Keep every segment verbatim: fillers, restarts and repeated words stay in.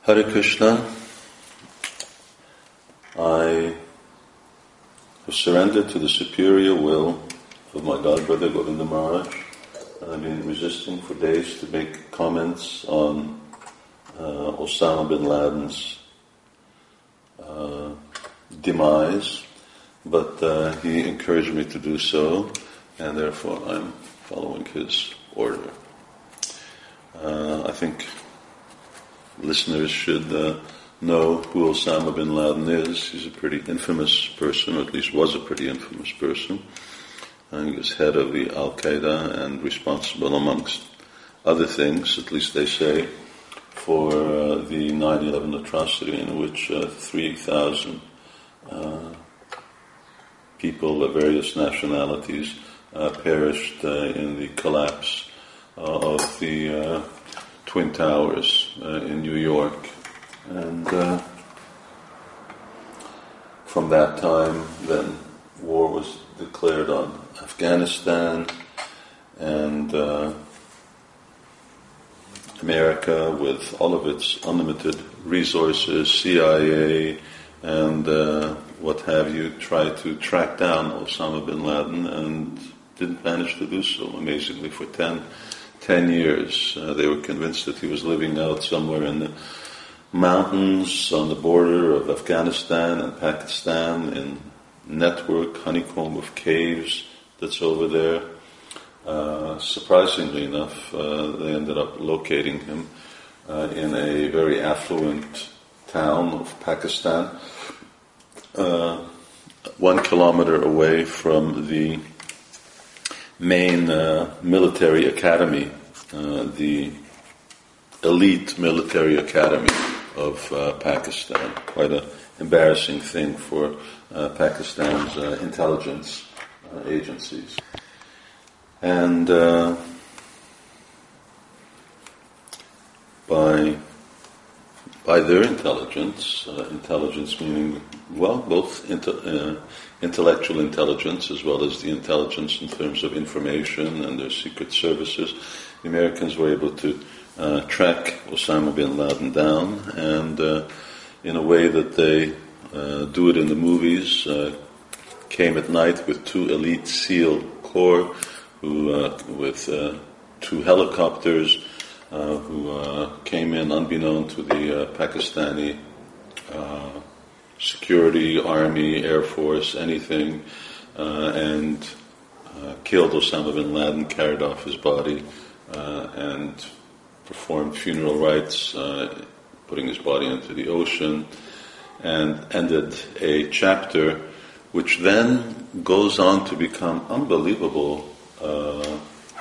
Hare Krishna. I have surrendered to the superior will of my godbrother Govinda Maharaj. I've been resisting for days to make comments on uh, Osama bin Laden's uh, demise, but uh, he encouraged me to do so, and therefore I'm following his order. Uh, I think listeners should uh, know who Osama bin Laden is. He's a pretty infamous person, or at least was a pretty infamous person. Uh, he was head of the Al-Qaeda and responsible, amongst other things, at least they say, for uh, the nine eleven atrocity in which uh, three thousand uh, people of various nationalities uh, perished uh, in the collapse uh, of the uh, Twin Towers uh, in New York. And uh, from that time, then war was declared on Afghanistan, and uh, America, with all of its unlimited resources, C I A, and uh, what have you, tried to track down Osama bin Laden and didn't manage to do so, amazingly, for ten, ten years. Uh, they were convinced that he was living out somewhere in the mountains on the border of Afghanistan and Pakistan in network, honeycomb of caves that's over there. Uh, surprisingly enough, uh, they ended up locating him uh, in a very affluent town of Pakistan, uh, one kilometer away from the main uh, military academy, uh, the elite military academy of uh, Pakistan. Quite an embarrassing thing for uh, Pakistan's uh, intelligence uh, agencies. And uh, by by their intelligence, uh, intelligence meaning, well, both inte- uh, intellectual intelligence as well as the intelligence in terms of information and their secret services, the Americans were able to uh, track Osama bin Laden down, and uh, in a way that they uh, do it in the movies, uh, came at night with two elite SEAL Corps, who uh, with uh, two helicopters, uh, who uh, came in unbeknown to the uh, Pakistani uh, security, army, air force, anything, uh, and uh, killed Osama bin Laden, carried off his body, uh, and performed funeral rites, uh, putting his body into the ocean, and ended a chapter which then goes on to become unbelievable uh,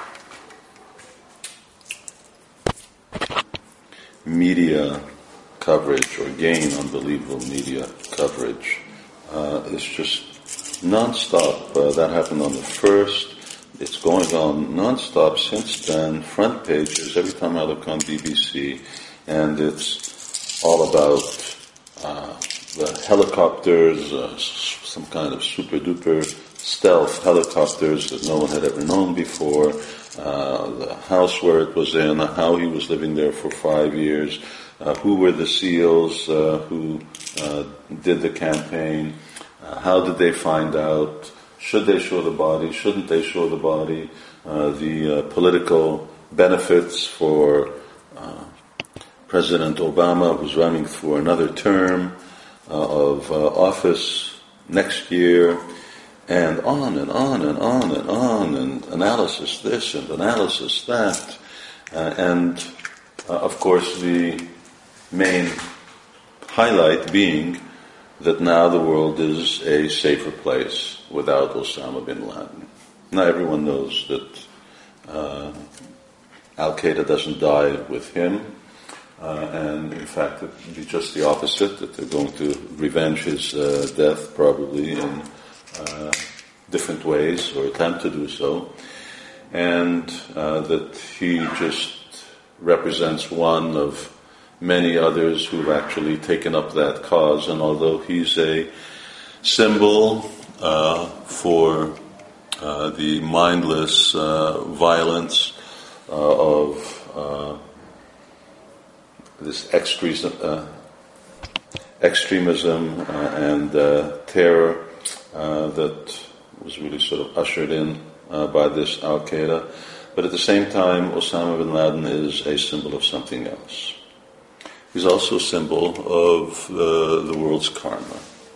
media coverage, or gain unbelievable media coverage. Uh, it's just non-stop. Uh, that happened on the first. It's going on non-stop since then, front pages, every time I look on B B C, and it's all about uh, the helicopters, uh, some kind of super-duper stealth helicopters that no one had ever known before, uh, the house where it was in, how he was living there for five years, uh, who were the SEALs uh, who uh, did the campaign, uh, how did they find out, should they show the body, shouldn't they show the body, uh, the uh, political benefits for uh, President Obama, who's running for another term uh, of uh, office next year, and on and on and on and on, and analysis this and analysis that, uh, and uh, of course the main highlight being that now the world is a safer place without Osama bin Laden. Now everyone knows that uh, Al-Qaeda doesn't die with him, uh, and in fact it would be just the opposite, that they're going to revenge his uh, death probably in uh, different ways, or attempt to do so, and uh, that he just represents one of many others who've actually taken up that cause, and although he's a symbol uh, for uh, the mindless uh, violence uh, of uh, this extremism, uh, extremism uh, and uh, terror uh, that was really sort of ushered in uh, by this Al-Qaeda. But at the same time, Osama bin Laden is a symbol of something else. He's also a symbol of the, the world's karma.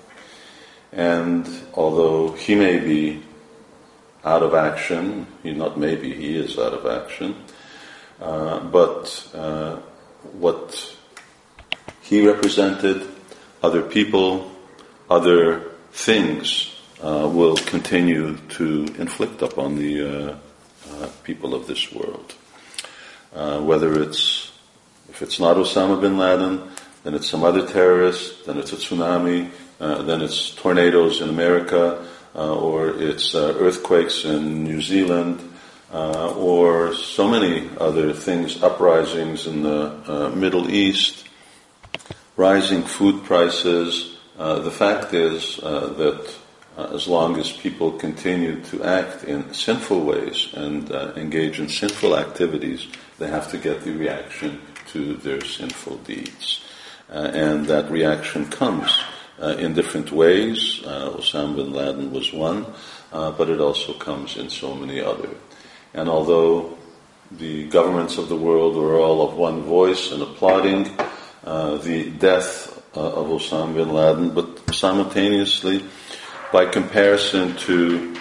And although he may be out of action, he not maybe, he is out of action, uh, but uh, what he represented, other people, other things uh, will continue to inflict upon the uh, uh, people of this world. Uh, whether it's, if it's not Osama bin Laden, then it's some other terrorist, then it's a tsunami, uh, then it's tornadoes in America, uh, or it's uh, earthquakes in New Zealand, uh, or so many other things, uprisings in the uh, Middle East, rising food prices. Uh, the fact is uh, that uh, as long as people continue to act in sinful ways and uh, engage in sinful activities, they have to get the reaction to their sinful deeds. Uh, and that reaction comes uh, in different ways. Uh, Osama bin Laden was one, uh, but it also comes in so many other. And although the governments of the world were all of one voice and applauding uh, the death uh, of Osama bin Laden, but simultaneously, by comparison to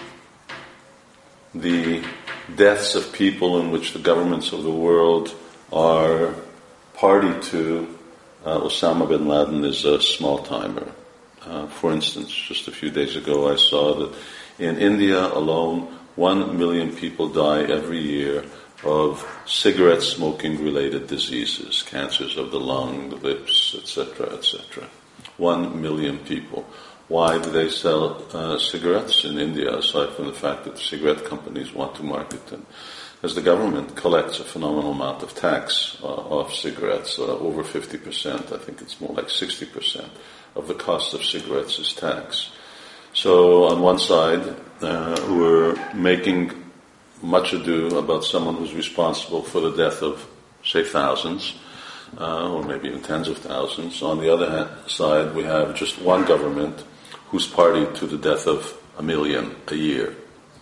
the deaths of people in which the governments of the world are party to, uh, Osama bin Laden is a small-timer. Uh, for instance, just a few days ago I saw that in India alone, one million people die every year of cigarette smoking related diseases, cancers of the lung, the lips, et cetera, et cetera. One million people. Why do they sell uh, cigarettes in India, aside from the fact that the cigarette companies want to market them? As the government collects a phenomenal amount of tax uh, off cigarettes, uh, over fifty percent, I think it's more like sixty percent of the cost of cigarettes is tax. So on one side, uh, we're making much ado about someone who's responsible for the death of, say, thousands, uh, or maybe even tens of thousands. On the other hand, side, we have just one government who's party to the death of a million a year.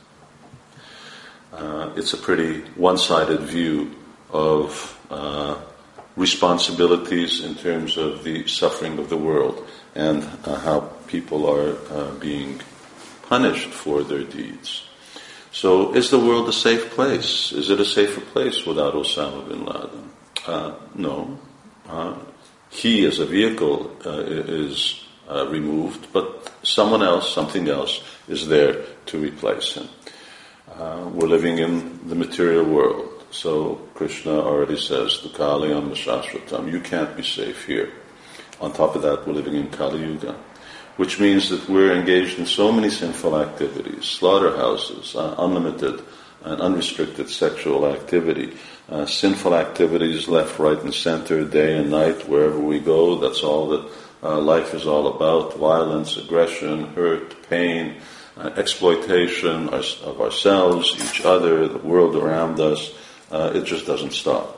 Uh, it's a pretty one-sided view of uh, responsibilities in terms of the suffering of the world and uh, how people are uh, being punished for their deeds. So is the world a safe place? Is it a safer place without Osama bin Laden? Uh, no. Uh, he as a vehicle uh, is uh, removed, but someone else, something else is there to replace him. Uh, we're living in the material world. So Krishna already says, Dukalayam Shashvatam, you can't be safe here. On top of that, we're living in Kali Yuga, which means that we're engaged in so many sinful activities, slaughterhouses, uh, unlimited and unrestricted sexual activity, uh, sinful activities left, right, and center, day and night, wherever we go. That's all that uh, life is all about: violence, aggression, hurt, pain, uh, exploitation of ourselves, each other, the world around us. Uh, it just doesn't stop.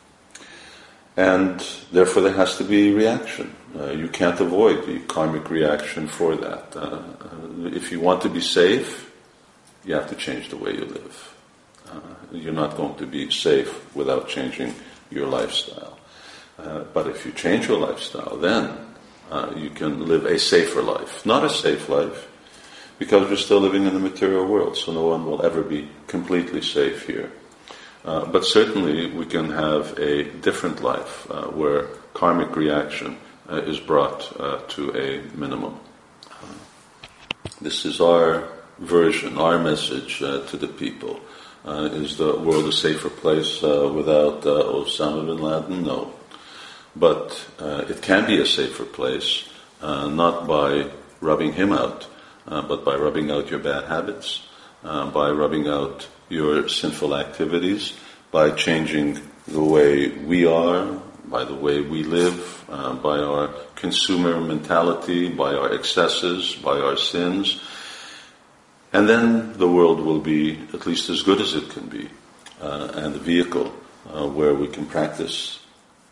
And therefore there has to be reaction. Uh, you can't avoid the karmic reaction for that. Uh, uh, if you want to be safe, you have to change the way you live. Uh, you're not going to be safe without changing your lifestyle. Uh, but if you change your lifestyle, then uh, you can live a safer life. Not a safe life, because we're still living in the material world, so no one will ever be completely safe here. Uh, but certainly we can have a different life uh, where karmic reaction uh, is brought uh, to a minimum. Uh, this is our version, our message uh, to the people. Uh, is the world a safer place uh, without uh, Osama bin Laden? No. But uh, it can be a safer place, uh, not by rubbing him out, uh, but by rubbing out your bad habits, uh, by rubbing out your sinful activities, by changing the way we are, by the way we live, uh, by our consumer mentality, by our excesses, by our sins. And then the world will be at least as good as it can be, uh, and the vehicle uh, where we can practice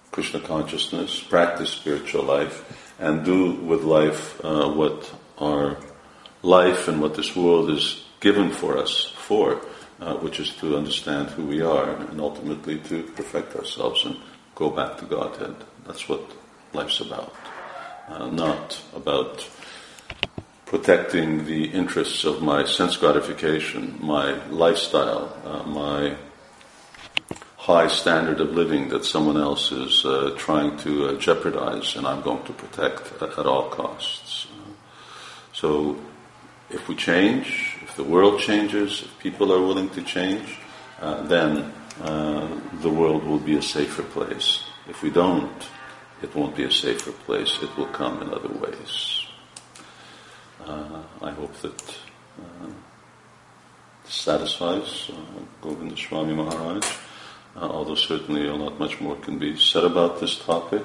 Krishna consciousness, practice spiritual life, and do with life uh, what our life and what this world is given for us for, uh, which is to understand who we are and ultimately to perfect ourselves and go back to Godhead. That's what life's about. Uh, not about protecting the interests of my sense gratification, my lifestyle, uh, my high standard of living that someone else is uh, trying to uh, jeopardize and I'm going to protect at, at all costs. Uh, so if we change, if the world changes, if people are willing to change, uh, then uh, the world will be a safer place. If we don't, it won't be a safer place. It will come in other ways. Uh, I hope that uh, this satisfies uh, Govinda Swami Maharaj. Uh, although certainly a lot much more can be said about this topic.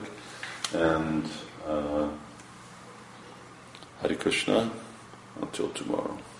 And uh, Hare Krishna, until tomorrow.